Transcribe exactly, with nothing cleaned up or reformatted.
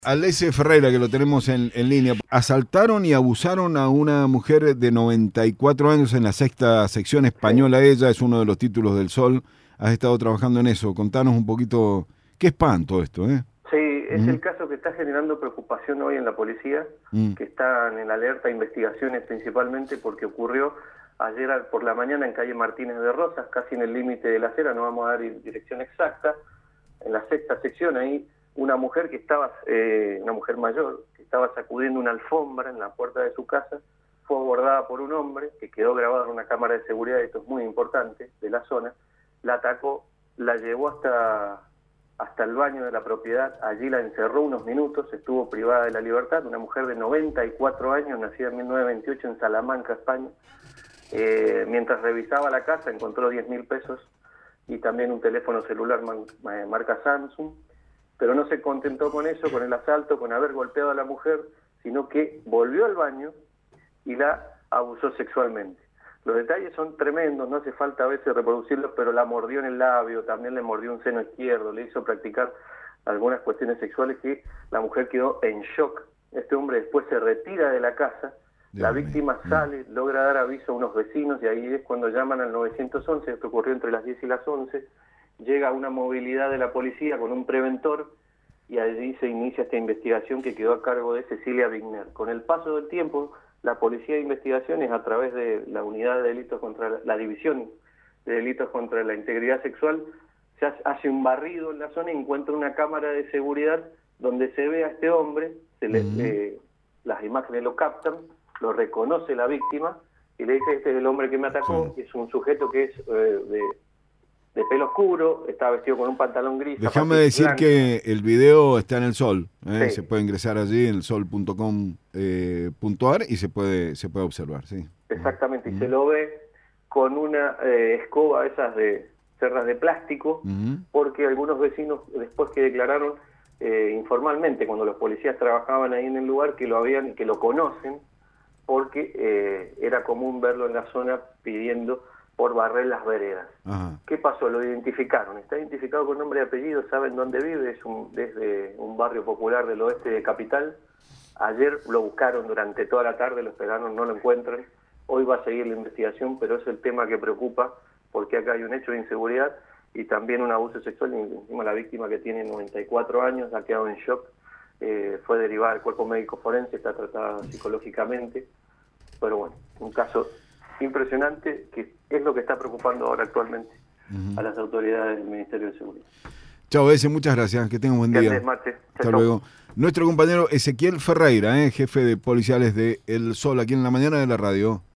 Alessi Ferreira, que lo tenemos en, en línea. Asaltaron y abusaron a una mujer de noventa y cuatro años en la sexta sección Sí, española. Ella es uno de los títulos del Sol. Has estado trabajando en eso. Contanos un poquito. Qué espanto esto, ¿eh? sí, es Mm, el caso que está generando preocupación hoy en la policía, mm, que están en alerta, investigaciones principalmente porque ocurrió ayer al- por la mañana en calle Martínez de Rosas, casi en el límite de la acera, no vamos a dar dirección exacta, en la sexta sección ahí, una mujer que estaba, eh, una mujer mayor, que estaba sacudiendo una alfombra en la puerta de su casa, fue abordada por un hombre que quedó grabado en una cámara de seguridad, esto es muy importante, de la zona, la atacó, la llevó hasta hasta el baño de la propiedad, allí la encerró unos minutos, estuvo privada de la libertad, una mujer de noventa y cuatro años, nacida en mil novecientos veintiocho en Salamanca, España. Eh, mientras revisaba la casa encontró diez mil pesos y también un teléfono celular man, eh, marca Samsung, pero no se contentó con eso, con el asalto, con haber golpeado a la mujer, sino que volvió al baño y la abusó sexualmente. Los detalles son tremendos, no hace falta a veces reproducirlos, pero la mordió en el labio, también le mordió un seno izquierdo, le hizo practicar algunas cuestiones sexuales que la mujer quedó en shock. Este hombre después se retira de la casa, la Dios mío. víctima Mm, sale, logra dar aviso a unos vecinos y ahí es cuando llaman al nueve once, esto ocurrió entre las diez y las once, llega una movilidad de la policía con un preventor y allí se inicia esta investigación que quedó a cargo de Cecilia Wigner. Con el paso del tiempo, la Policía de Investigaciones, a través de la Unidad de Delitos contra la, la División de Delitos contra la Integridad Sexual, se hace un barrido en la zona y encuentra una cámara de seguridad donde se ve a este hombre, se le, mm, le, las imágenes lo captan, lo reconoce la víctima y le dice: este es el hombre que me atacó, sí. es un sujeto que es eh, de, de pelo oscuro, estaba vestido con un pantalón gris, Déjame zapatillas decir blancas. que el video está en el Sol. ¿eh? Se Sí, puede ingresar allí en el sol punto com punto ar y se puede, se puede observar, sí. exactamente, y Mm, se lo ve con una eh, escoba esas de cerdas de plástico, mm, porque algunos vecinos después que declararon eh, informalmente, cuando los policías trabajaban ahí en el lugar, que lo habían, que lo conocen, porque eh, era común verlo en la zona pidiendo por barrer las veredas. ajá. ¿Qué pasó? Lo identificaron, está identificado con nombre y apellido, saben dónde vive, es un, desde un barrio popular del oeste de Capital. Ayer lo buscaron durante toda la tarde, lo esperaron, no lo encuentran. Hoy va a seguir la investigación, pero es el tema que preocupa, porque acá hay un hecho de inseguridad y también un abuso sexual. Y encima la víctima, que tiene noventa y cuatro años, ha quedado en shock, eh, fue derivada al cuerpo médico forense, está tratada psicológicamente. Pero bueno, un caso impresionante que es lo que está preocupando ahora actualmente a las autoridades del Ministerio de Seguridad. Chao, Ese, muchas gracias. Que tenga un buen Que día. andes, Mate. Chau, Hasta chau. luego. Nuestro compañero Ezequiel Ferreira, ¿eh? jefe de policiales de El Sol, aquí en la mañana de la radio.